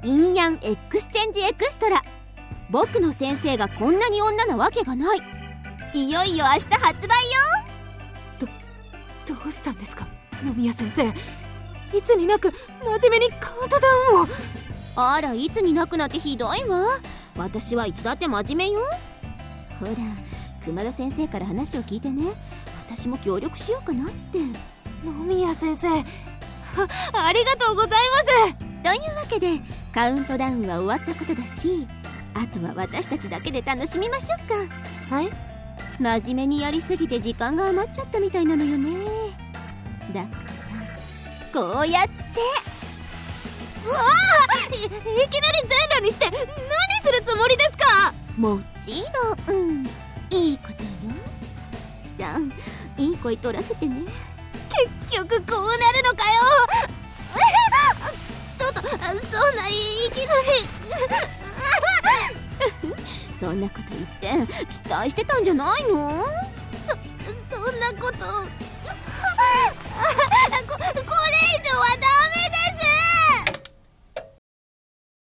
陰陽エクスチェンジエクストラ。僕の先生がこんなに女なわけがない。いよいよ明日発売よ。 どうしたんですか野宮先生。いつになく真面目にカウントダウンを。 あら、いつになくなってひどいわ。私はいつだって真面目よ。ほら、熊田先生から話を聞いてね。私も協力しようかなって。 野宮先生、ありがとうございます。 というわけでカウントダウンは終わったことだし、あとは私たちだけで楽しみましょうか。 はい。 真面目にやりすぎて時間が余っちゃったみたいなのよね。だからこうやって。 うわあ、いきなり全裸にして何するつもりですか？ もちろん、いいことよ。さあ、いい声取らせてね。 結局こうなるのかよ。ちょっと、そんないきなりそんなこと言って期待してたんじゃないの？